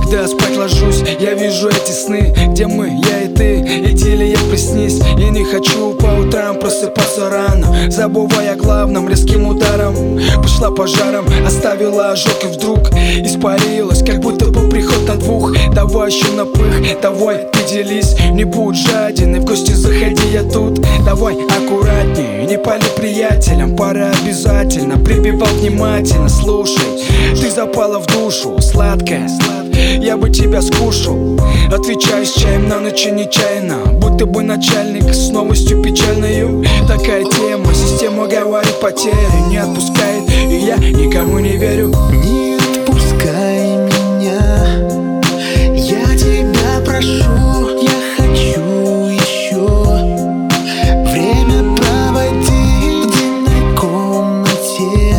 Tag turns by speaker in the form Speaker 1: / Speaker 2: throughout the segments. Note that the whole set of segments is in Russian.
Speaker 1: Когда спать ложусь, я вижу эти сны, где мы, я и ты, идиллия приснись. И не хочу по утрам просыпаться рано, забывая о главном резким ударом. Пошла пожаром, оставила ожог и вдруг испарилась, как будто бы приход на двух. Давай еще на пых, давай ты делись, не будь жаден, и в гости заходи, я тут. Давай аккуратнее, не пали приятелям, пора обязательно. Прибивал внимательно, слушай, ты запала в душу, сладкая, я бы тебя скушал. Отвечаю с чаем на ночь нечаянно, будто бы начальник с новостью печальною. Такая тема, система говорит, потери не отпускает, и я никому не верю.
Speaker 2: Не отпускай меня, я тебя прошу, я хочу еще время проводить в дымной комнате.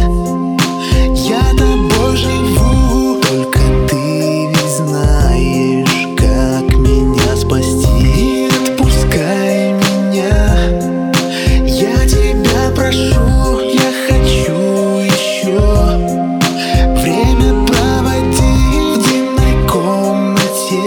Speaker 2: Я тобой живу, только ты ведь знаешь, как меня спасти. Не отпускай меня, я тебя прошу, я хочу еще время проводить в дымной комнате.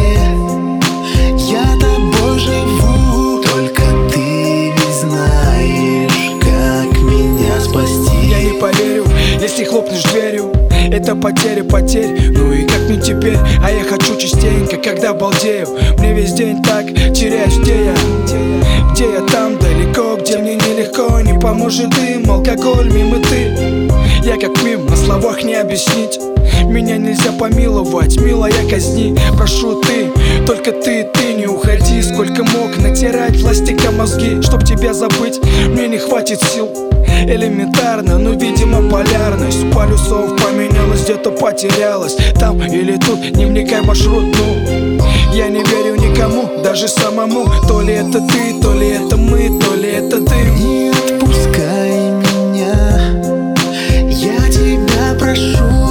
Speaker 2: Я тобой живу, только ты ведь знаешь, как меня спасти.
Speaker 1: Я не поверю, если хлопнешь дверью, это потеря потерь. Ну и как мне теперь, а я хочу частенько, когда балдею. Мне весь день так теряюсь, где я? Где я там далеко, где мне нелегко. Не поможет дым, алкоголь, мимо ты. Я как мим, на словах не объяснить. Меня нельзя помиловать, милая казни. Прошу ты, только ты не уходи. Сколько мог натирать пластиком мозги, чтоб тебя забыть, мне не хватит сил. Элементарно, но видимо полярность полюсов поменялась, где-то потерялась. Там или тут, не вникай в маршрут, ну. Я не верю никому, даже самому. То ли это ты, то ли это мы, то ли это ты.
Speaker 2: Не отпускай меня, я тебя прошу.